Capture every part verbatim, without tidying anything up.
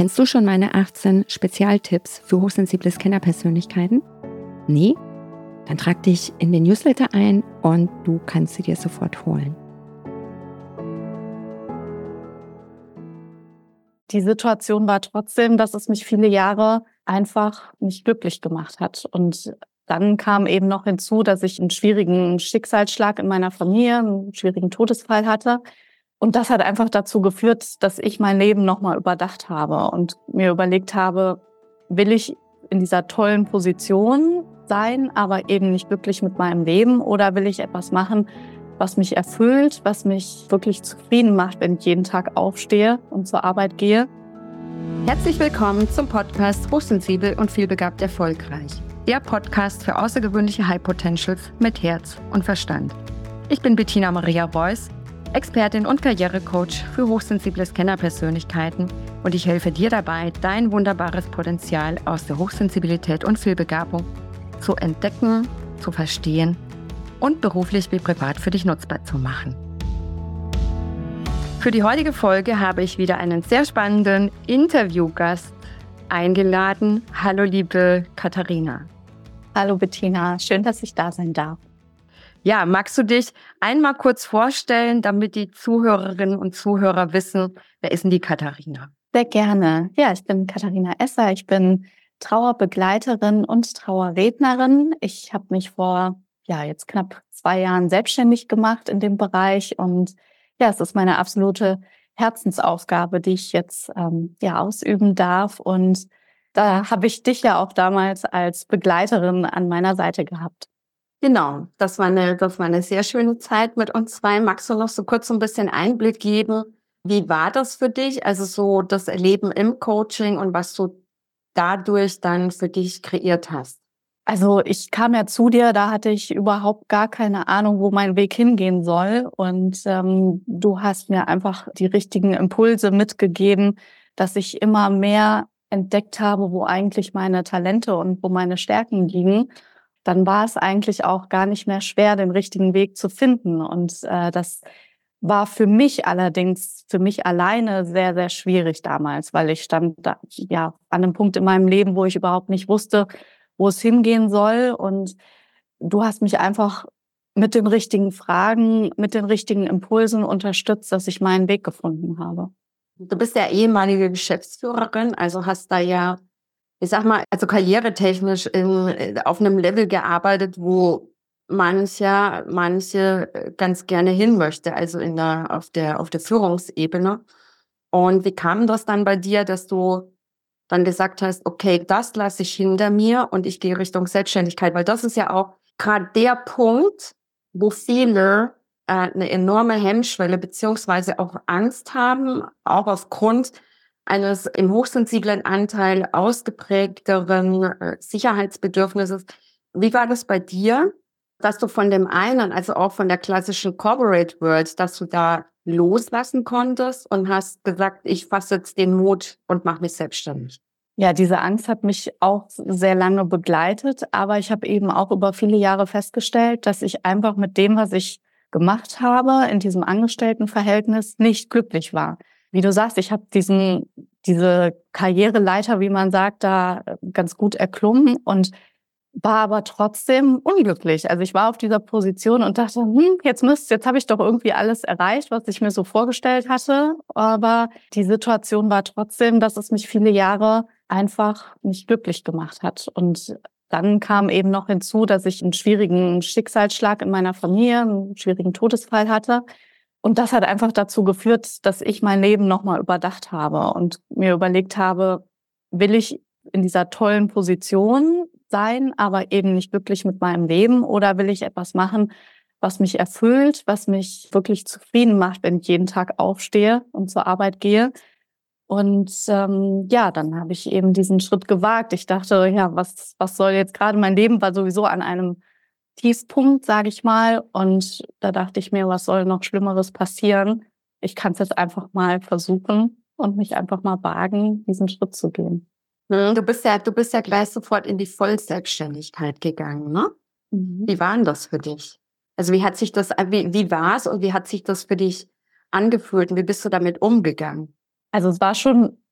Kennst du schon meine achtzehn Spezialtipps für hochsensible Scannerpersönlichkeiten? Nee? Dann trag dich in den Newsletter ein und du kannst sie dir sofort holen. Die Situation war trotzdem, dass es mich viele Jahre einfach nicht glücklich gemacht hat. Und dann kam eben noch hinzu, dass ich einen schwierigen Schicksalsschlag in meiner Familie, einen schwierigen Todesfall hatte. Und das hat einfach dazu geführt, dass ich mein Leben nochmal überdacht habe und mir überlegt habe, will ich in dieser tollen Position sein, aber eben nicht glücklich mit meinem Leben, oder will ich etwas machen, was mich erfüllt, was mich wirklich zufrieden macht, wenn ich jeden Tag aufstehe und zur Arbeit gehe. Herzlich willkommen zum Podcast Hochsensibel und vielbegabt erfolgreich. Der Podcast für außergewöhnliche High Potentials mit Herz und Verstand. Ich bin Bettina Maria Reuss, Expertin und Karrierecoach für hochsensible Scannerpersönlichkeiten, und ich helfe dir dabei, dein wunderbares Potenzial aus der Hochsensibilität und Vielbegabung zu entdecken, zu verstehen und beruflich wie privat für dich nutzbar zu machen. Für die heutige Folge habe ich wieder einen sehr spannenden Interviewgast eingeladen. Hallo liebe Katharina. Hallo Bettina, schön, dass ich da sein darf. Ja, magst du dich einmal kurz vorstellen, damit die Zuhörerinnen und Zuhörer wissen, wer ist denn die Katharina? Sehr gerne. Ja, ich bin Katharina Esser. Ich bin Trauerbegleiterin und Trauerrednerin. Ich habe mich vor ja jetzt knapp zwei Jahren selbstständig gemacht in dem Bereich, und ja, es ist meine absolute Herzensaufgabe, die ich jetzt ähm, ja ausüben darf. Und da habe ich dich ja auch damals als Begleiterin an meiner Seite gehabt. Genau, das war eine, das war eine sehr schöne Zeit mit uns zwei. Magst du noch so kurz so ein bisschen Einblick geben? Wie war das für dich? Also so das Erleben im Coaching und was du dadurch dann für dich kreiert hast. Also ich kam ja zu dir, da hatte ich überhaupt gar keine Ahnung, wo mein Weg hingehen soll. Und ähm, du hast mir einfach die richtigen Impulse mitgegeben, dass ich immer mehr entdeckt habe, wo eigentlich meine Talente und wo meine Stärken liegen. Dann war es eigentlich auch gar nicht mehr schwer, den richtigen Weg zu finden. Und äh, das war für mich allerdings, für mich alleine sehr, sehr schwierig damals, weil ich stand da, ja, an einem Punkt in meinem Leben, wo ich überhaupt nicht wusste, wo es hingehen soll. Und du hast mich einfach mit den richtigen Fragen, mit den richtigen Impulsen unterstützt, dass ich meinen Weg gefunden habe. Du bist ja ehemalige Geschäftsführerin, also hast da ja, ich sag mal, also karrieretechnisch in, auf einem Level gearbeitet, wo mancher, manche ganz gerne hin möchte, also in der, auf der, auf der Führungsebene. Und wie kam das dann bei dir, dass du dann gesagt hast, okay, das lasse ich hinter mir und ich gehe Richtung Selbstständigkeit? Weil das ist ja auch gerade der Punkt, wo viele äh, eine enorme Hemmschwelle beziehungsweise auch Angst haben, auch aufgrund eines im hochsensiblen Anteil ausgeprägteren äh, Sicherheitsbedürfnisses. Wie war das bei dir, dass du von dem einen, also auch von der klassischen Corporate World, dass du da loslassen konntest und hast gesagt, ich fasse jetzt den Mut und mache mich selbstständig? Ja, diese Angst hat mich auch sehr lange begleitet, aber ich habe eben auch über viele Jahre festgestellt, dass ich einfach mit dem, was ich gemacht habe, in diesem Angestelltenverhältnis nicht glücklich war. Wie du sagst, ich habe diesen diese Karriereleiter, wie man sagt, da ganz gut erklommen und war aber trotzdem unglücklich. Also ich war auf dieser Position und dachte, hm, jetzt müsst, jetzt habe ich doch irgendwie alles erreicht, was ich mir so vorgestellt hatte. Aber die Situation war trotzdem, dass es mich viele Jahre einfach nicht glücklich gemacht hat. Und dann kam eben noch hinzu, dass ich einen schwierigen Schicksalsschlag in meiner Familie, einen schwierigen Todesfall hatte. Und das hat einfach dazu geführt, dass ich mein Leben nochmal überdacht habe und mir überlegt habe, will ich in dieser tollen Position sein, aber eben nicht glücklich mit meinem Leben, oder will ich etwas machen, was mich erfüllt, was mich wirklich zufrieden macht, wenn ich jeden Tag aufstehe und zur Arbeit gehe. Und ähm, ja, dann habe ich eben diesen Schritt gewagt. Ich dachte, ja, was was soll jetzt gerade, mein Leben war sowieso an einem Tiefpunkt, sage ich mal. Und da dachte ich mir, was soll noch Schlimmeres passieren? Ich kann es jetzt einfach mal versuchen und mich einfach mal wagen, diesen Schritt zu gehen. Du bist ja, du bist ja gleich sofort in die Vollselbstständigkeit gegangen, ne? Mhm. Wie war denn das für dich? Also wie hat sich das, wie, wie war es und wie hat sich das für dich angefühlt und wie bist du damit umgegangen? Also es war schon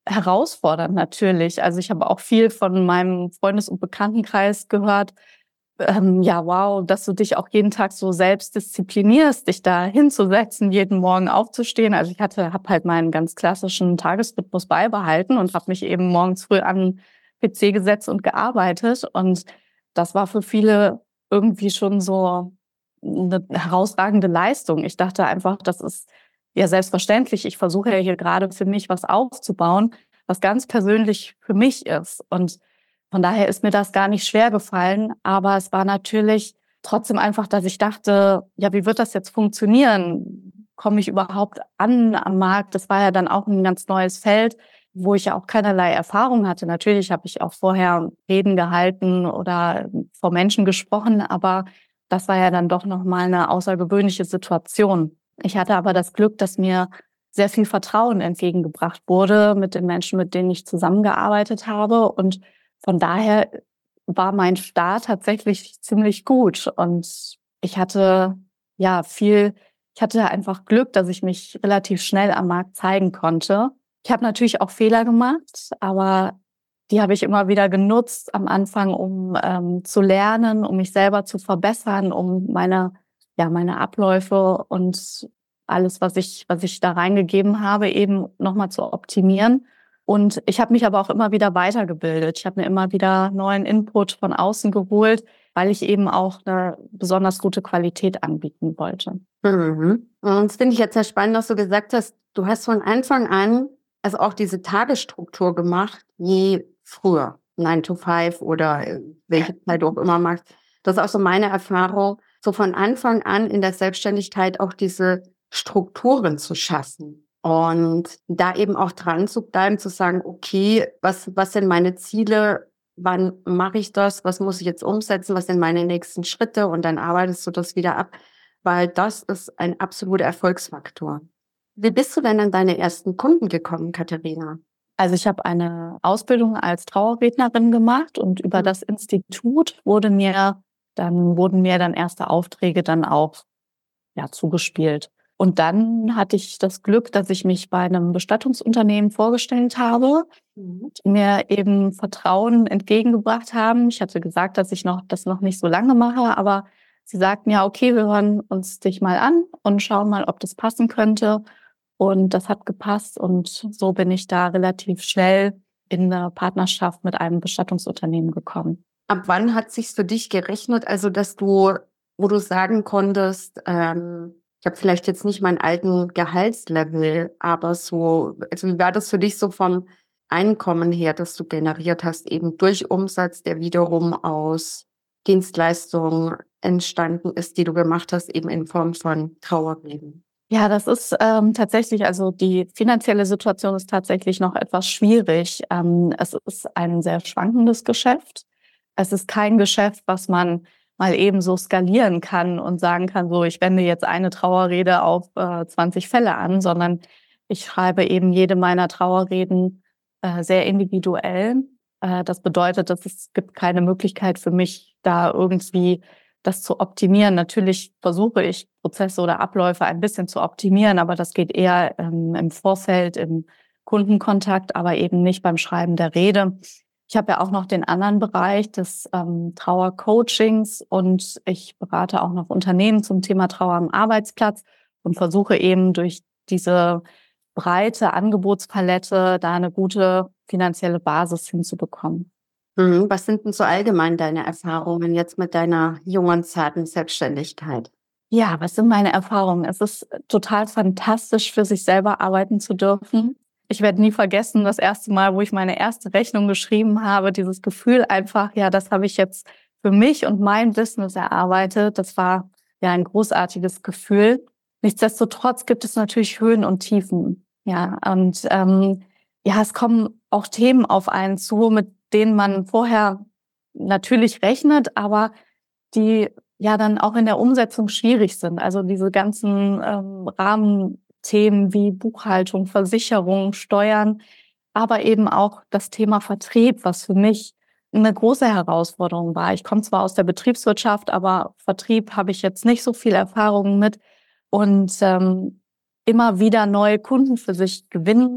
herausfordernd natürlich. Also ich habe auch viel von meinem Freundes- und Bekanntenkreis gehört. Ähm, ja, wow, dass du dich auch jeden Tag so selbst disziplinierst, dich da hinzusetzen, jeden Morgen aufzustehen. Also ich hatte, habe halt meinen ganz klassischen Tagesrhythmus beibehalten und habe mich eben morgens früh an den P C gesetzt und gearbeitet. Und das war für viele irgendwie schon so eine herausragende Leistung. Ich dachte einfach, das ist ja selbstverständlich. Ich versuche ja hier gerade für mich was aufzubauen, was ganz persönlich für mich ist. Und von daher ist mir das gar nicht schwer gefallen, aber es war natürlich trotzdem einfach, dass ich dachte, ja, wie wird das jetzt funktionieren? Komme ich überhaupt an am Markt? Das war ja dann auch ein ganz neues Feld, wo ich ja auch keinerlei Erfahrung hatte. Natürlich habe ich auch vorher Reden gehalten oder vor Menschen gesprochen, aber das war ja dann doch nochmal eine außergewöhnliche Situation. Ich hatte aber das Glück, dass mir sehr viel Vertrauen entgegengebracht wurde mit den Menschen, mit denen ich zusammengearbeitet habe. Und von daher war mein Start tatsächlich ziemlich gut. Und ich hatte ja viel, ich hatte einfach Glück, dass ich mich relativ schnell am Markt zeigen konnte. Ich habe natürlich auch Fehler gemacht, aber die habe ich immer wieder genutzt am Anfang, um ähm, zu lernen, um mich selber zu verbessern, um meine, ja, meine Abläufe und alles, was ich, was ich da reingegeben habe, eben nochmal zu optimieren. Und ich habe mich aber auch immer wieder weitergebildet. Ich habe mir immer wieder neuen Input von außen geholt, weil ich eben auch eine besonders gute Qualität anbieten wollte. Mhm. Und das finde ich jetzt sehr spannend, dass du gesagt hast, du hast von Anfang an also auch diese Tagesstruktur gemacht, wie früher, nine to five oder äh, welche Zeit du auch immer machst. Das ist auch so meine Erfahrung, so von Anfang an in der Selbstständigkeit auch diese Strukturen zu schaffen und da eben auch dran zu bleiben, zu sagen, okay, was, was sind meine Ziele, wann mache ich das, was muss ich jetzt umsetzen, was sind meine nächsten Schritte und dann arbeitest du das wieder ab, weil das ist ein absoluter Erfolgsfaktor. Wie bist du denn an deine ersten Kunden gekommen, Katharina? Also ich habe eine Ausbildung als Trauerrednerin gemacht und über Mhm. das Institut wurde mir dann wurden mir dann erste Aufträge dann auch ja zugespielt. Und dann hatte ich das Glück, dass ich mich bei einem Bestattungsunternehmen vorgestellt habe, Mhm. die mir eben Vertrauen entgegengebracht haben. Ich hatte gesagt, dass ich noch das noch nicht so lange mache, aber sie sagten ja, okay, wir hören uns dich mal an und schauen mal, ob das passen könnte. Und das hat gepasst und so bin ich da relativ schnell in eine Partnerschaft mit einem Bestattungsunternehmen gekommen. Ab wann hat sich's für dich gerechnet, also dass du, wo du sagen konntest, ähm, ich habe vielleicht jetzt nicht meinen alten Gehaltslevel, aber so, also wie war das für dich so vom Einkommen her, das du generiert hast, eben durch Umsatz, der wiederum aus Dienstleistungen entstanden ist, die du gemacht hast, eben in Form von Trauerreden? Ja, das ist ähm, tatsächlich, also die finanzielle Situation ist tatsächlich noch etwas schwierig. Ähm, es ist ein sehr schwankendes Geschäft. Es ist kein Geschäft, was man mal eben so skalieren kann und sagen kann, so ich wende jetzt eine Trauerrede auf äh, zwanzig Fälle an, sondern ich schreibe eben jede meiner Trauerreden äh, sehr individuell. Äh, das bedeutet, dass es gibt keine Möglichkeit für mich, da irgendwie das zu optimieren. Natürlich versuche ich, Prozesse oder Abläufe ein bisschen zu optimieren, aber das geht eher ähm, im Vorfeld, im Kundenkontakt, aber eben nicht beim Schreiben der Rede. Ich habe ja auch noch den anderen Bereich des ähm, Trauercoachings und ich berate auch noch Unternehmen zum Thema Trauer am Arbeitsplatz und versuche eben durch diese breite Angebotspalette da eine gute finanzielle Basis hinzubekommen. Mhm. Was sind denn so allgemein deine Erfahrungen jetzt mit deiner jungen, zarten Selbstständigkeit? Ja, was sind meine Erfahrungen? Es ist total fantastisch, für sich selber arbeiten zu dürfen. Ich werde nie vergessen, das erste Mal, wo ich meine erste Rechnung geschrieben habe, dieses Gefühl einfach, ja, das habe ich jetzt für mich und mein Business erarbeitet. Das war ja ein großartiges Gefühl. Nichtsdestotrotz gibt es natürlich Höhen und Tiefen. Ja, und ähm, ja, es kommen auch Themen auf einen zu, mit denen man vorher natürlich rechnet, aber die ja dann auch in der Umsetzung schwierig sind. Also diese ganzen ähm, Rahmenthemen wie Buchhaltung, Versicherung, Steuern, aber eben auch das Thema Vertrieb, was für mich eine große Herausforderung war. Ich komme zwar aus der Betriebswirtschaft, aber Vertrieb habe ich jetzt nicht so viel Erfahrung mit und ähm, immer wieder neue Kunden für sich gewinnen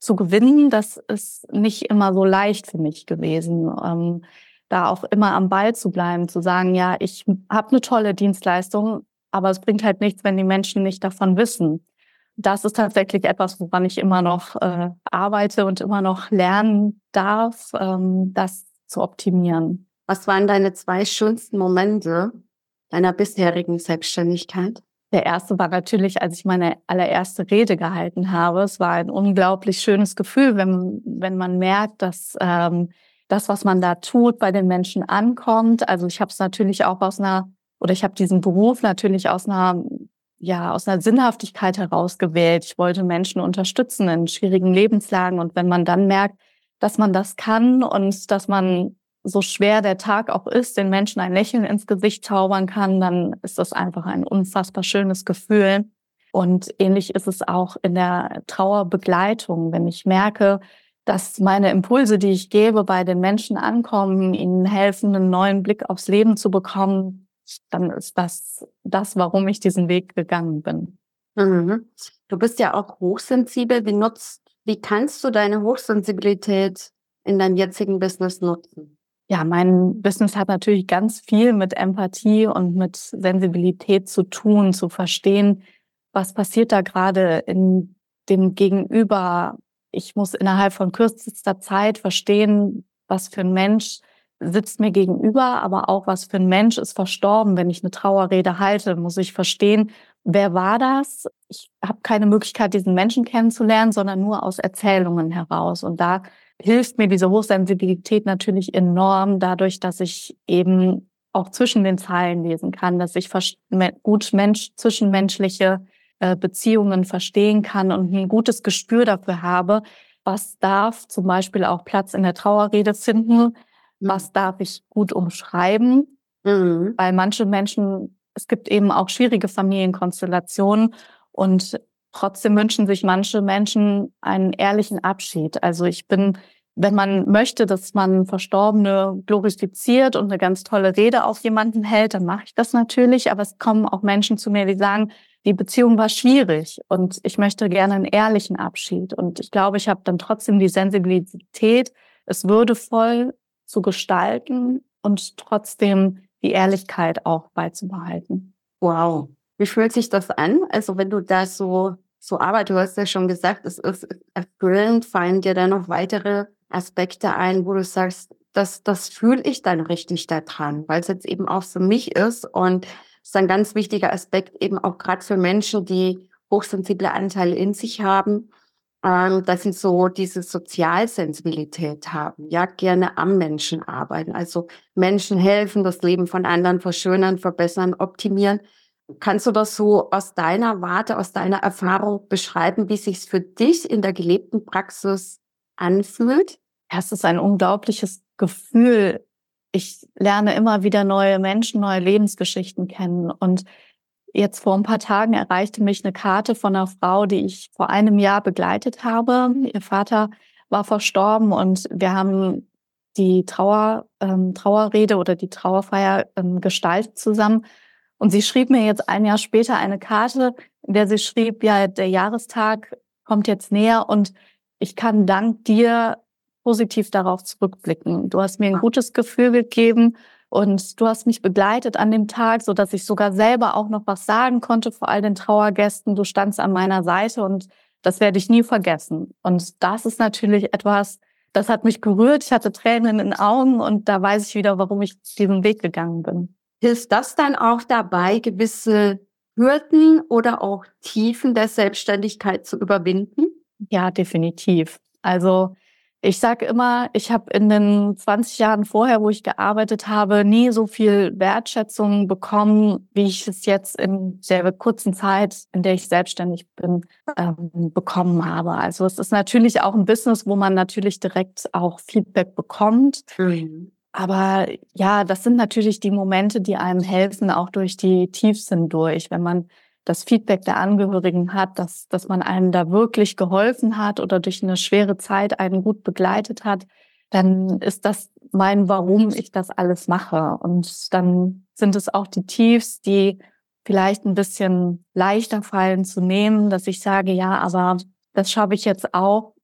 zu gewinnen, das ist nicht immer so leicht für mich gewesen. Ähm, da auch immer am Ball zu bleiben, zu sagen, ja, ich habe eine tolle Dienstleistung, aber es bringt halt nichts, wenn die Menschen nicht davon wissen. Das ist tatsächlich etwas, woran ich immer noch äh, arbeite und immer noch lernen darf, ähm, das zu optimieren. Was waren deine zwei schönsten Momente deiner bisherigen Selbstständigkeit? Der erste war natürlich, als ich meine allererste Rede gehalten habe. Es war ein unglaublich schönes Gefühl, wenn, wenn man merkt, dass ähm, das, was man da tut, bei den Menschen ankommt. Also ich habe es natürlich auch aus einer, oder ich habe diesen Beruf natürlich aus einer, ja, aus einer Sinnhaftigkeit heraus gewählt. Ich wollte Menschen unterstützen in schwierigen Lebenslagen. Und wenn man dann merkt, dass man das kann und dass man, so schwer der Tag auch ist, den Menschen ein Lächeln ins Gesicht zaubern kann, dann ist das einfach ein unfassbar schönes Gefühl. Und ähnlich ist es auch in der Trauerbegleitung. Wenn ich merke, dass meine Impulse, die ich gebe, bei den Menschen ankommen, ihnen helfen, einen neuen Blick aufs Leben zu bekommen, dann ist das das, warum ich diesen Weg gegangen bin. Mhm. Du bist ja auch hochsensibel. Wie nutzt, wie kannst du deine Hochsensibilität in deinem jetzigen Business nutzen? Ja, mein Business hat natürlich ganz viel mit Empathie und mit Sensibilität zu tun, zu verstehen, was passiert da gerade in dem Gegenüber. Ich muss innerhalb von kürzester Zeit verstehen, was für ein Mensch sitzt mir gegenüber, aber auch was für ein Mensch ist verstorben. Wenn ich eine Trauerrede halte, muss ich verstehen, wer war das? Ich habe keine Möglichkeit, diesen Menschen kennenzulernen, sondern nur aus Erzählungen heraus. Und da hilft mir diese Hochsensibilität natürlich enorm, dadurch, dass ich eben auch zwischen den Zeilen lesen kann, dass ich gut Mensch, zwischenmenschliche Beziehungen verstehen kann und ein gutes Gespür dafür habe, was darf zum Beispiel auch Platz in der Trauerrede finden, was darf ich gut umschreiben, mhm. weil manche Menschen, es gibt eben auch schwierige Familienkonstellationen und trotzdem wünschen sich manche Menschen einen ehrlichen Abschied. Also ich bin, wenn man möchte, dass man Verstorbene glorifiziert und eine ganz tolle Rede auf jemanden hält, dann mache ich das natürlich. Aber es kommen auch Menschen zu mir, die sagen, die Beziehung war schwierig und ich möchte gerne einen ehrlichen Abschied. Und ich glaube, ich habe dann trotzdem die Sensibilität, es würdevoll zu gestalten und trotzdem die Ehrlichkeit auch beizubehalten. Wow. Wie fühlt sich das an? Also wenn du da so, so arbeitest, du hast ja schon gesagt, es ist erfüllend, fallen dir da noch weitere Aspekte ein, wo du sagst, das, das fühle ich dann richtig da dran, weil es jetzt eben auch für mich ist und es ist ein ganz wichtiger Aspekt eben auch gerade für Menschen, die hochsensible Anteile in sich haben, ähm, dass sie so diese Sozialsensibilität haben, ja, gerne am Menschen arbeiten, also Menschen helfen, das Leben von anderen verschönern, verbessern, optimieren. Kannst du das so aus deiner Warte, aus deiner Erfahrung beschreiben, wie es sich für dich in der gelebten Praxis anfühlt? Ja, es ist ein unglaubliches Gefühl. Ich lerne immer wieder neue Menschen, neue Lebensgeschichten kennen. Und jetzt vor ein paar Tagen erreichte mich eine Karte von einer Frau, die ich vor einem Jahr begleitet habe. Ihr Vater war verstorben und wir haben die Trauer, ähm, Trauerrede oder die Trauerfeier ähm, gestaltet zusammen. Und sie schrieb mir jetzt ein Jahr später eine Karte, in der sie schrieb, ja, der Jahrestag kommt jetzt näher und ich kann dank dir positiv darauf zurückblicken. Du hast mir ein gutes Gefühl gegeben und du hast mich begleitet an dem Tag, so dass ich sogar selber auch noch was sagen konnte vor all den Trauergästen. Du standst an meiner Seite und das werde ich nie vergessen. Und das ist natürlich etwas, das hat mich gerührt. Ich hatte Tränen in den Augen und da weiß ich wieder, warum ich diesen Weg gegangen bin. Hilft das dann auch dabei, gewisse Hürden oder auch Tiefen der Selbstständigkeit zu überwinden? Ja, definitiv. Also ich sage immer, ich habe in den zwanzig Jahren vorher, wo ich gearbeitet habe, nie so viel Wertschätzung bekommen, wie ich es jetzt in der kurzen Zeit, in der ich selbstständig bin, ähm, bekommen habe. Also es ist natürlich auch ein Business, wo man natürlich direkt auch Feedback bekommt. Mhm. Aber ja, das sind natürlich die Momente, die einem helfen, auch durch die Tiefs hindurch, wenn man das Feedback der Angehörigen hat, dass, dass man einem da wirklich geholfen hat oder durch eine schwere Zeit einen gut begleitet hat, dann ist das mein, warum ich das alles mache. Und dann sind es auch die Tiefs, die vielleicht ein bisschen leichter fallen zu nehmen, dass ich sage, ja, aber das schaffe ich jetzt auch,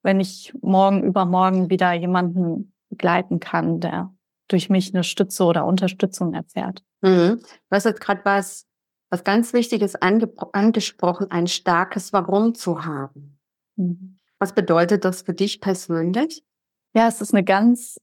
wenn ich morgen übermorgen wieder jemanden begleiten kann, der durch mich eine Stütze oder Unterstützung erfährt. Mhm. Du hast jetzt gerade was, was ganz Wichtiges ange- angesprochen, ein starkes Warum zu haben. Mhm. Was bedeutet das für dich persönlich? Ja, es ist eine ganz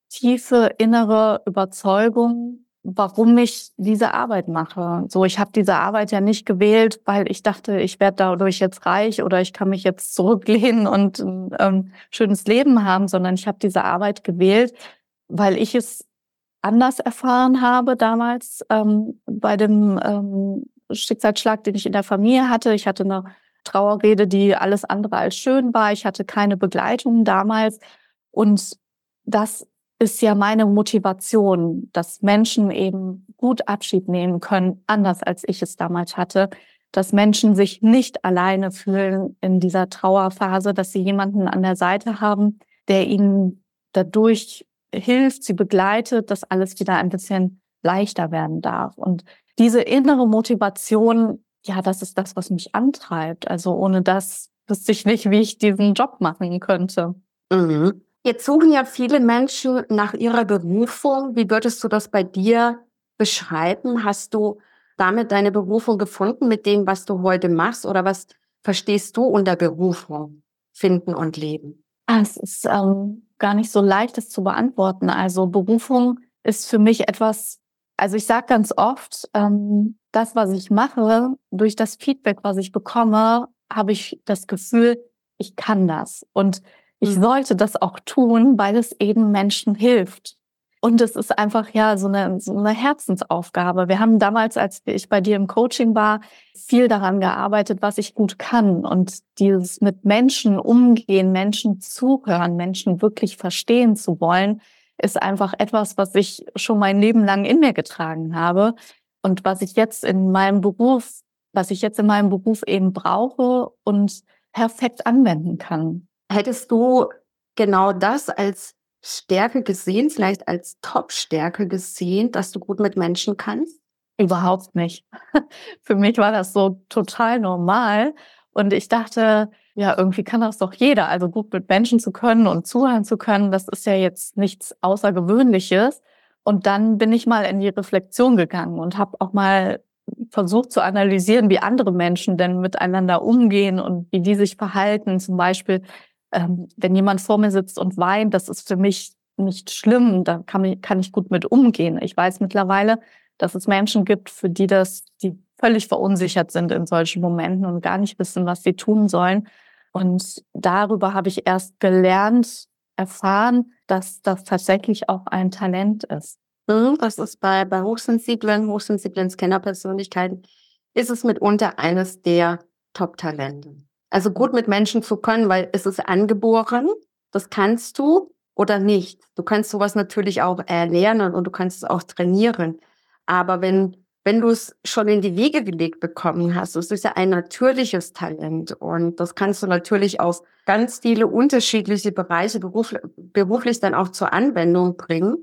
tiefe innere Überzeugung, warum ich diese Arbeit mache. So, ich habe diese Arbeit ja nicht gewählt, weil ich dachte, ich werde dadurch jetzt reich oder ich kann mich jetzt zurücklehnen und ein ähm, schönes Leben haben, sondern ich habe diese Arbeit gewählt, weil ich es anders erfahren habe damals ähm, bei dem ähm, Schicksalsschlag, den ich in der Familie hatte. Ich hatte eine Trauerrede, die alles andere als schön war. Ich hatte keine Begleitung damals. Und das ist ja meine Motivation, dass Menschen eben gut Abschied nehmen können, anders als ich es damals hatte. Dass Menschen sich nicht alleine fühlen in dieser Trauerphase, dass sie jemanden an der Seite haben, der ihnen dadurch hilft, sie begleitet, dass alles wieder ein bisschen leichter werden darf. Und diese innere Motivation, ja, das ist das, was mich antreibt. Also ohne das wüsste ich nicht, wie ich diesen Job machen könnte. Mhm. Jetzt suchen ja viele Menschen nach ihrer Berufung. Wie würdest du das bei dir beschreiben? Hast du damit deine Berufung gefunden mit dem, was du heute machst? Oder was verstehst du unter Berufung, finden und leben? Ah, es ist ähm, gar nicht so leicht, das zu beantworten. Also Berufung ist für mich etwas, also ich sage ganz oft, ähm, das, was ich mache, durch das Feedback, was ich bekomme, habe ich das Gefühl, ich kann das. Und ich Mhm. sollte das auch tun, weil es eben Menschen hilft. Und es ist einfach ja so eine, so eine Herzensaufgabe. Wir haben damals, als ich bei dir im Coaching war, viel daran gearbeitet, was ich gut kann. Und dieses mit Menschen umgehen, Menschen zuhören, Menschen wirklich verstehen zu wollen, ist einfach etwas, was ich schon mein Leben lang in mir getragen habe. Und was ich jetzt in meinem Beruf, was ich jetzt in meinem Beruf eben brauche und perfekt anwenden kann. Hättest du genau das als Stärke gesehen, vielleicht als Top-Stärke gesehen, dass du gut mit Menschen kannst? Überhaupt nicht. Für mich war das so total normal. Und ich dachte, ja, irgendwie kann das doch jeder. Also gut mit Menschen zu können und zuhören zu können, das ist ja jetzt nichts Außergewöhnliches. Und dann bin ich mal in die Reflexion gegangen und habe auch mal versucht zu analysieren, wie andere Menschen denn miteinander umgehen und wie die sich verhalten. Zum Beispiel, ähm, wenn jemand vor mir sitzt und weint, das ist für mich nicht schlimm. Da kann ich, kann ich gut mit umgehen. Ich weiß mittlerweile, dass es Menschen gibt, für die das, die völlig verunsichert sind in solchen Momenten und gar nicht wissen, was sie tun sollen. Und darüber habe ich erst gelernt, erfahren, dass das tatsächlich auch ein Talent ist. Mhm, Das ist bei, bei hochsensiblen, hochsensiblen Scannerpersönlichkeiten, ist es mitunter eines der Top-Talente. Also gut mit Menschen zu können, weil es ist angeboren, das kannst du oder nicht. Du kannst sowas natürlich auch erlernen und du kannst es auch trainieren. Aber wenn, wenn du es schon in die Wege gelegt bekommen hast, das ist ja ein natürliches Talent und das kannst du natürlich auf ganz viele unterschiedliche Bereiche beruflich, beruflich dann auch zur Anwendung bringen.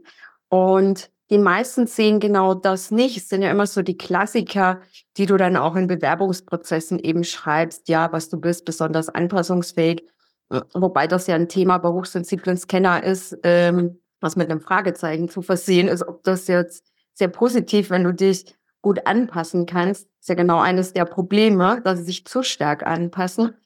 Und die meisten sehen genau das nicht. Es sind ja immer so die Klassiker, die du dann auch in Bewerbungsprozessen eben schreibst. Ja, was du bist, besonders anpassungsfähig. Wobei das ja ein Thema bei hochsensiblen Scanner ist, ähm, was mit einem Fragezeichen zu versehen ist, ob das jetzt sehr positiv, wenn du dich gut anpassen kannst, ist ja genau eines der Probleme, dass sie sich zu stark anpassen.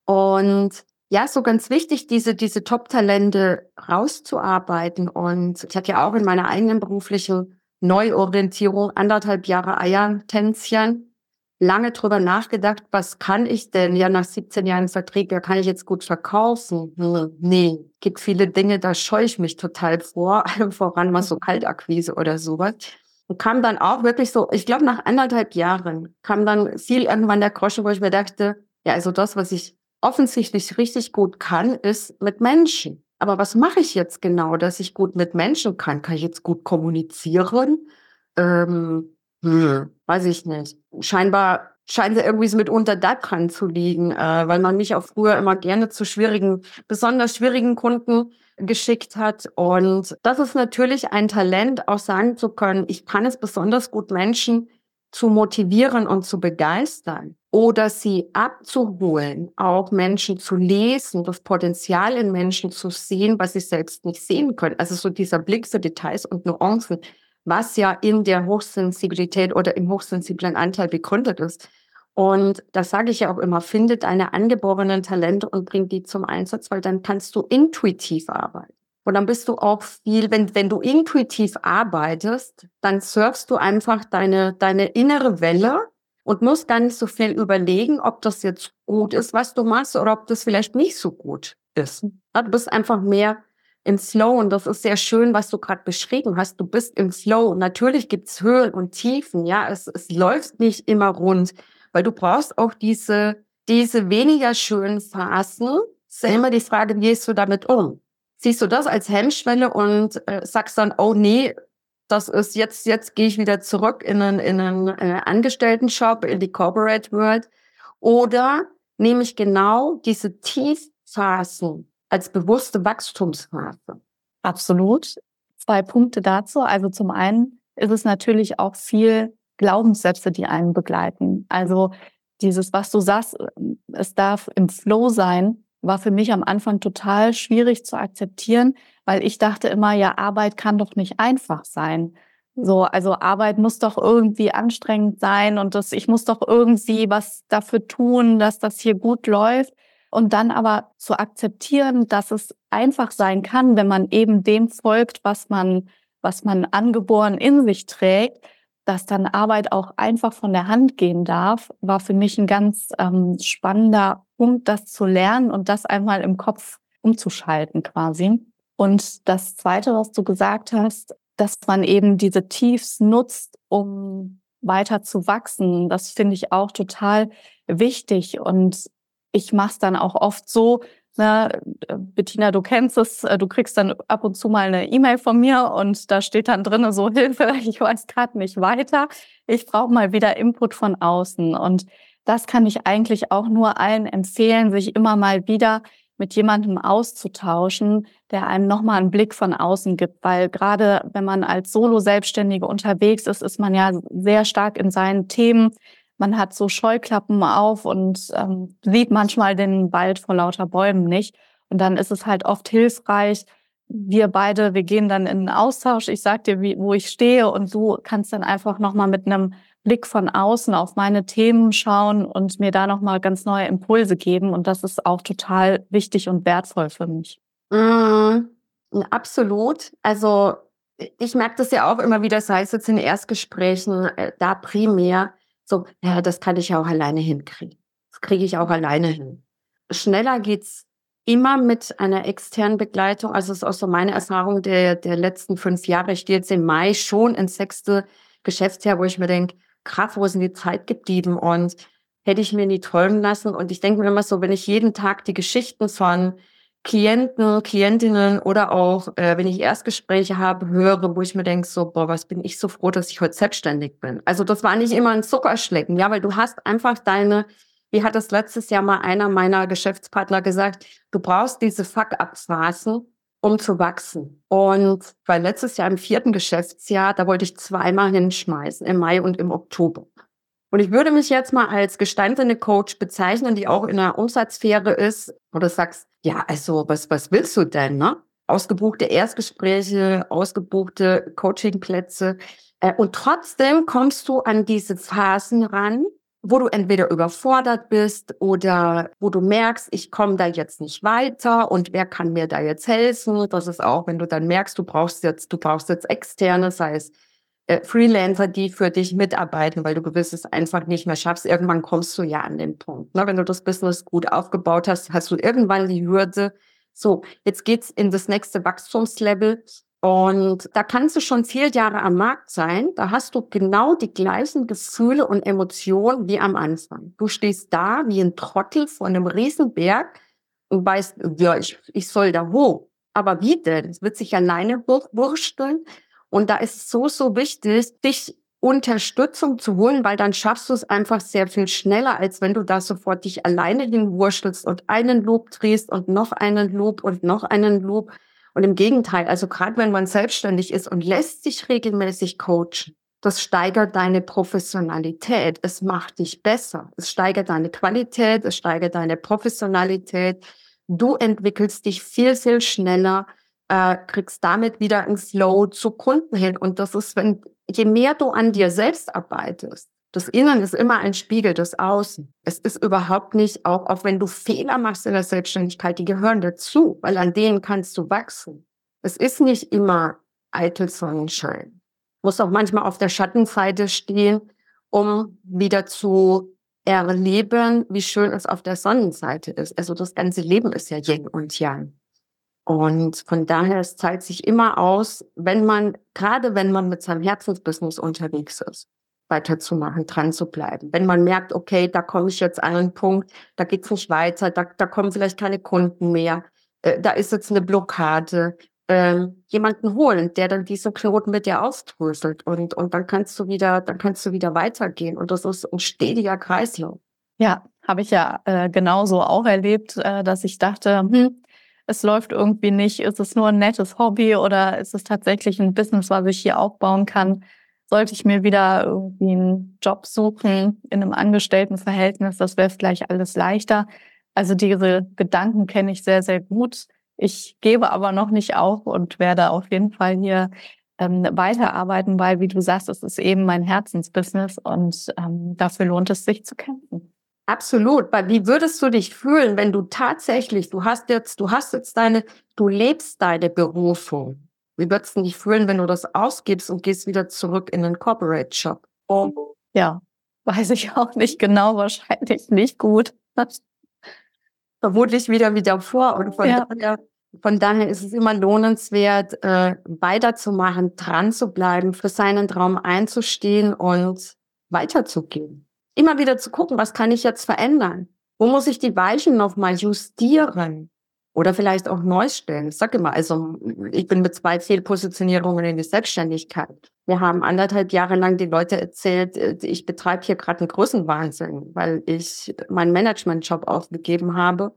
Und ja, so ganz wichtig, diese, diese Top-Talente rauszuarbeiten. Und ich hatte ja auch in meiner eigenen beruflichen Neuorientierung anderthalb Jahre Eiertänzchen lange drüber nachgedacht, was kann ich denn? Ja, nach siebzehn Jahren Vertrieb, ja, kann ich jetzt gut verkaufen? Hm, nee, gibt viele Dinge, da scheue ich mich total vor, allem voran mal so Kaltakquise oder sowas. Und kam dann auch wirklich so, ich glaube, nach anderthalb Jahren kam dann viel irgendwann der Groschen, wo ich mir dachte, ja, also das, was ich offensichtlich richtig gut kann, ist mit Menschen. Aber was mache ich jetzt genau, dass ich gut mit Menschen kann? Kann ich jetzt gut kommunizieren? Ähm, hm, weiß ich nicht. Scheinbar scheint sie irgendwie so mitunter da dran zu liegen, äh, weil man mich auch früher immer gerne zu schwierigen, besonders schwierigen Kunden geschickt hat. Und das ist natürlich ein Talent, auch sagen zu können, ich kann es besonders gut Menschen zu motivieren und zu begeistern oder sie abzuholen, auch Menschen zu lesen, das Potenzial in Menschen zu sehen, was sie selbst nicht sehen können. Also so dieser Blick für Details und Nuancen, was ja in der Hochsensibilität oder im hochsensiblen Anteil begründet ist. Und das sage ich ja auch immer, finde deine angeborenen Talente und bring die zum Einsatz, weil dann kannst du intuitiv arbeiten. Und dann bist du auch viel, wenn, wenn du intuitiv arbeitest, dann surfst du einfach deine, deine innere Welle und musst gar nicht so viel überlegen, ob das jetzt gut ist, was du machst, oder ob das vielleicht nicht so gut ist. Ja, du bist einfach mehr im Flow und das ist sehr schön, was du gerade beschrieben hast. Du bist im Flow. Natürlich gibt's Höhen und Tiefen, ja, es, es läuft nicht immer rund, weil du brauchst auch diese, diese weniger schönen Phasen. Es ist ja immer die Frage, wie gehst du damit um? Siehst du das als Hemmschwelle und äh, sagst dann, oh nee, das ist jetzt, jetzt gehe ich wieder zurück in einen, in einen, in einen Angestelltenjob, in die Corporate World? Oder nehme ich genau diese Tiefphasen als bewusste Wachstumsphase? Absolut. Zwei Punkte dazu. Also zum einen ist es natürlich auch viel Glaubenssätze, die einen begleiten. Also dieses, was du sagst, es darf im Flow sein, war für mich am Anfang total schwierig zu akzeptieren, weil ich dachte immer, ja, Arbeit kann doch nicht einfach sein. So, also Arbeit muss doch irgendwie anstrengend sein und das, ich muss doch irgendwie was dafür tun, dass das hier gut läuft. Und dann aber zu akzeptieren, dass es einfach sein kann, wenn man eben dem folgt, was man, was man angeboren in sich trägt, dass dann Arbeit auch einfach von der Hand gehen darf, war für mich ein ganz ähm, spannender Punkt, das zu lernen und das einmal im Kopf umzuschalten quasi. Und das Zweite, was du gesagt hast, dass man eben diese Tiefs nutzt, um weiter zu wachsen, das finde ich auch total wichtig. Und ich mache es dann auch oft so, na, Bettina, du kennst es, du kriegst dann ab und zu mal eine E-Mail von mir und da steht dann drin so, Hilfe, ich weiß gerade nicht weiter, ich brauche mal wieder Input von außen. Und das kann ich eigentlich auch nur allen empfehlen, sich immer mal wieder mit jemandem auszutauschen, der einem nochmal einen Blick von außen gibt. Weil gerade wenn man als Solo-Selbstständige unterwegs ist, ist man ja sehr stark in seinen Themen. Man hat so Scheuklappen auf und ähm, sieht manchmal den Wald vor lauter Bäumen nicht. Und dann ist es halt oft hilfreich. Wir beide, wir gehen dann in einen Austausch. Ich sag dir, wie, wo ich stehe und du kannst dann einfach nochmal mit einem Blick von außen auf meine Themen schauen und mir da nochmal ganz neue Impulse geben. Und das ist auch total wichtig und wertvoll für mich. Mm, absolut. Also ich merke das ja auch immer wieder, sei es jetzt in Erstgesprächen, äh, da primär, so, ja, das kann ich ja auch alleine hinkriegen. Das kriege ich auch alleine hin. Schneller geht's immer mit einer externen Begleitung. Also es ist auch so meine Erfahrung der, der letzten fünf Jahre. Ich stehe jetzt im Mai schon ins sechste Geschäftsjahr, wo ich mir denke, krass, wo ist denn die Zeit geblieben? Und hätte ich mir nie träumen lassen. Und ich denke mir immer so, wenn ich jeden Tag die Geschichten von Klienten, Klientinnen oder auch, äh, wenn ich Erstgespräche habe, höre, wo ich mir denke, so, boah, was bin ich so froh, dass ich heute selbstständig bin. Also das war nicht immer ein Zuckerschlecken, ja, weil du hast einfach deine, wie hat das letztes Jahr mal einer meiner Geschäftspartner gesagt, du brauchst diese Fuck-up-Phasen, um zu wachsen. Und weil letztes Jahr im vierten Geschäftsjahr, da wollte ich zweimal hinschmeißen, im Mai und im Oktober. Und ich würde mich jetzt mal als gestandene Coach bezeichnen, die auch in der Umsatzsphäre ist, wo du sagst, ja, also was, was willst du denn, ne? Ausgebuchte Erstgespräche, ausgebuchte Coachingplätze. Äh, und trotzdem kommst du an diese Phasen ran, wo du entweder überfordert bist oder wo du merkst, ich komme da jetzt nicht weiter und wer kann mir da jetzt helfen? Das ist auch, wenn du dann merkst, du brauchst jetzt, du brauchst jetzt Externe, sei es äh, Freelancer, die für dich mitarbeiten, weil du gewisses einfach nicht mehr schaffst. Irgendwann kommst du ja an den Punkt. Ne? Wenn du das Business gut aufgebaut hast, hast du irgendwann die Hürde, so, jetzt geht's in das nächste Wachstumslevel. Und da kannst du schon vier Jahre am Markt sein. Da hast du genau die gleichen Gefühle und Emotionen wie am Anfang. Du stehst da wie ein Trottel vor einem Riesenberg und weißt, ja, ich, ich soll da hoch. Aber wie denn? Es wird sich alleine hochwursteln. Und da ist es so, so wichtig, dich Unterstützung zu holen, weil dann schaffst du es einfach sehr viel schneller, als wenn du da sofort dich alleine hinwurschtelst und einen Loop drehst und noch einen Loop und noch einen Loop. Und im Gegenteil, also gerade wenn man selbstständig ist und lässt sich regelmäßig coachen, Das steigert deine Professionalität. Es macht dich besser. Es steigert deine Qualität, es steigert deine Professionalität. Du entwickelst dich viel, viel schneller, äh, kriegst damit wieder ein Flow zu Kunden hin. Und das ist, wenn, je mehr du an dir selbst arbeitest, das Innen ist immer ein Spiegel des Außen. Es ist überhaupt nicht, auch, auch wenn du Fehler machst in der Selbstständigkeit, die gehören dazu, weil an denen kannst du wachsen. Es ist nicht immer eitel Sonnenschein. Du musst auch manchmal auf der Schattenseite stehen, um wieder zu erleben, wie schön es auf der Sonnenseite ist. Also das ganze Leben ist ja Yin und Yang. Und von daher, es zahlt sich immer aus, wenn man, gerade wenn man mit seinem Herzensbusiness unterwegs ist, weiterzumachen, dran zu bleiben. Wenn man merkt, okay, da komme ich jetzt an einen Punkt, da geht's nicht weiter, da, da kommen vielleicht keine Kunden mehr, äh, da ist jetzt eine Blockade, ähm, jemanden holen, der dann diesen Knoten mit dir aufdröselt und, und dann kannst du wieder, dann kannst du wieder weitergehen. Und das ist ein stetiger Kreislauf. Ja, habe ich ja äh, genauso auch erlebt, äh, dass ich dachte, hm, es läuft irgendwie nicht, ist es nur ein nettes Hobby oder ist es tatsächlich ein Business, was ich hier aufbauen kann? Sollte ich mir wieder irgendwie einen Job suchen in einem Angestelltenverhältnis, das wäre vielleicht alles leichter. Also diese Gedanken kenne ich sehr, sehr gut. Ich gebe aber noch nicht auf und werde auf jeden Fall hier ähm, weiterarbeiten, weil, wie du sagst, es ist eben mein Herzensbusiness und ähm, dafür lohnt es sich zu kämpfen. Absolut. Weil wie würdest du dich fühlen, wenn du tatsächlich, du hast jetzt, du hast jetzt deine, du lebst deine Berufung. Wie würdest du dich fühlen, wenn du das ausgibst und gehst wieder zurück in den Corporate-Job? Oh. Ja, weiß ich auch nicht genau, wahrscheinlich nicht gut. Vermutlich wieder wie davor. Und von, Ja. daher, von daher ist es immer lohnenswert, äh, weiterzumachen, dran zu bleiben, für seinen Traum einzustehen und weiterzugehen. Immer wieder zu gucken, was kann ich jetzt verändern? Wo muss ich die Weichen noch mal justieren? Oder vielleicht auch neu stellen. Ich sage immer, also ich bin mit zwei Fehlpositionierungen in die Selbstständigkeit. Wir haben anderthalb Jahre lang die Leute erzählt, ich betreibe hier gerade einen Größenwahnsinn, weil ich meinen Managementjob aufgegeben habe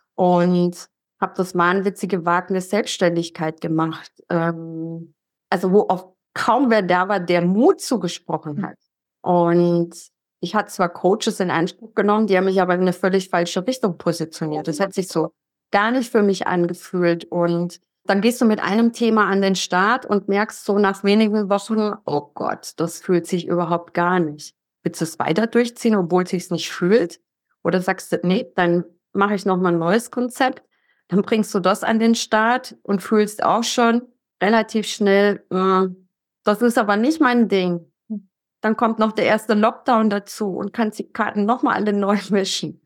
und habe das wahnwitzige Wagnis Selbstständigkeit gemacht. Ähm, also wo auch kaum wer da war, der Mut zugesprochen hat. Und ich hatte zwar Coaches in Anspruch genommen, die haben mich aber in eine völlig falsche Richtung positioniert. Das hat sich so gar nicht für mich angefühlt. Und dann gehst du mit einem Thema an den Start und merkst so nach wenigen Wochen, oh Gott, das fühlt sich überhaupt gar nicht. Willst du es weiter durchziehen, obwohl es sich nicht fühlt? Oder sagst du, nee, dann mache ich nochmal ein neues Konzept. Dann bringst du das an den Start und fühlst auch schon relativ schnell, äh, das ist aber nicht mein Ding. Dann kommt noch der erste Lockdown dazu und kannst die Karten nochmal alle neu mischen.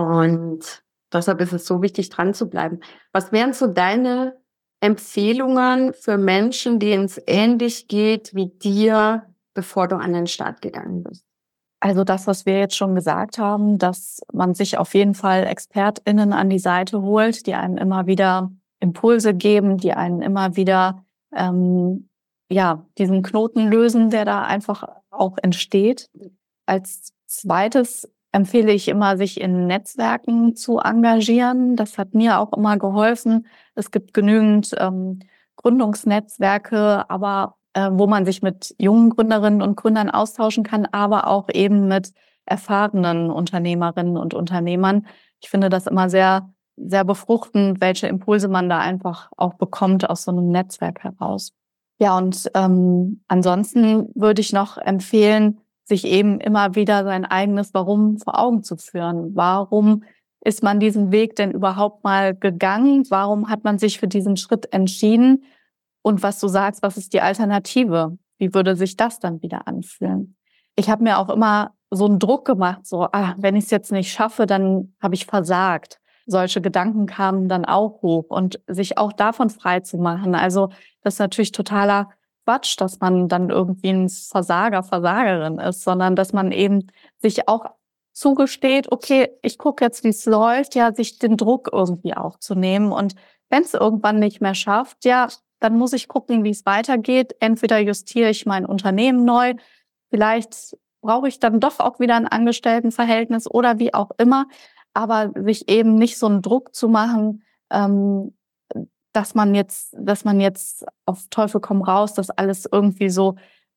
Und deshalb ist es so wichtig, dran zu bleiben. Was wären so deine Empfehlungen für Menschen, denen es ähnlich geht wie dir, bevor du an den Start gegangen bist? Also das, was wir jetzt schon gesagt haben, dass man sich auf jeden Fall ExpertInnen an die Seite holt, die einem immer wieder Impulse geben, die einen immer wieder ähm, ja diesen Knoten lösen, der da einfach auch entsteht. Als zweites empfehle ich immer, sich in Netzwerken zu engagieren. Das hat mir auch immer geholfen. Es gibt genügend ähm, Gründungsnetzwerke, aber äh, wo man sich mit jungen Gründerinnen und Gründern austauschen kann, aber auch eben mit erfahrenen Unternehmerinnen und Unternehmern. Ich finde das immer sehr, sehr befruchtend, welche Impulse man da einfach auch bekommt aus so einem Netzwerk heraus. Ja, und ähm, ansonsten würde ich noch empfehlen, sich eben immer wieder sein eigenes Warum vor Augen zu führen. Warum ist man diesen Weg denn überhaupt mal gegangen? Warum hat man sich für diesen Schritt entschieden? Und was du sagst, was ist die Alternative? Wie würde sich das dann wieder anfühlen? Ich habe mir auch immer so einen Druck gemacht, so, ah, wenn ich es jetzt nicht schaffe, dann habe ich versagt. Solche Gedanken kamen dann auch hoch und sich auch davon frei zu machen. Also das ist natürlich totaler Quatsch, dass man dann irgendwie ein Versager, Versagerin ist, sondern dass man eben sich auch zugesteht, okay, ich gucke jetzt, wie es läuft, ja, sich den Druck irgendwie auch zu nehmen. Und wenn es irgendwann nicht mehr schafft, ja, dann muss ich gucken, wie es weitergeht. Entweder justiere ich mein Unternehmen neu, vielleicht brauche ich dann doch auch wieder ein Angestelltenverhältnis oder wie auch immer. Aber sich eben nicht so einen Druck zu machen, ähm, dass man jetzt, dass man jetzt auf Teufel komm raus, das alles irgendwie so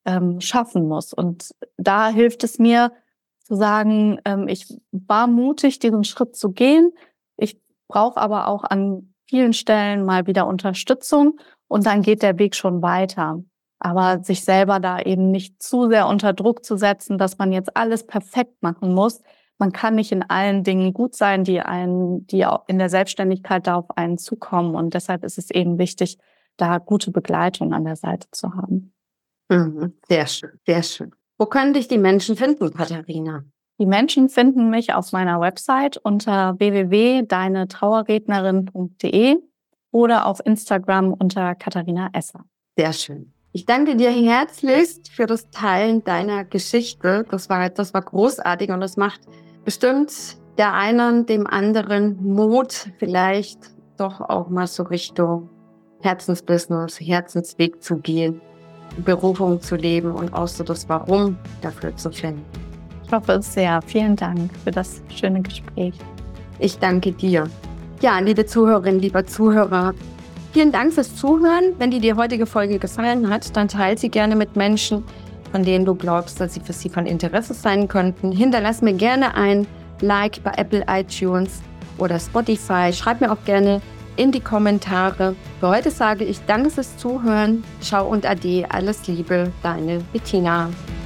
ähm, schaffen muss. Und da hilft es mir zu sagen, ähm, ich war mutig, diesen Schritt zu gehen. Ich brauche aber auch an vielen Stellen mal wieder Unterstützung und dann geht der Weg schon weiter. Aber sich selber da eben nicht zu sehr unter Druck zu setzen, dass man jetzt alles perfekt machen muss. Man kann nicht in allen Dingen gut sein, die einen, die auch in der Selbstständigkeit da auf einen zukommen. Und deshalb ist es eben wichtig, da gute Begleitung an der Seite zu haben. Mhm. Sehr schön, sehr schön. Wo können dich die Menschen finden, Katharina? Die Menschen finden mich auf meiner Website unter w w w punkt deine trauerrednerin punkt d e oder auf Instagram unter Katharina Esser. Sehr schön. Ich danke dir herzlichst für das Teilen deiner Geschichte. Das war, das war großartig und das macht bestimmt der einen dem anderen Mut, vielleicht doch auch mal so Richtung Herzensbusiness, Herzensweg zu gehen, Berufung zu leben und auch so das Warum dafür zu finden. Ich hoffe es sehr. Vielen Dank für das schöne Gespräch. Ich danke dir. Ja, liebe Zuhörerinnen, lieber Zuhörer, vielen Dank fürs Zuhören. Wenn dir die heutige Folge gefallen hat, dann teile sie gerne mit Menschen, von denen du glaubst, dass sie für sie von Interesse sein könnten. Hinterlass mir gerne ein Like bei Apple iTunes oder Spotify. Schreib mir auch gerne in die Kommentare. Für heute sage ich danke fürs Zuhören. Ciao und Ade. Alles Liebe, deine Bettina.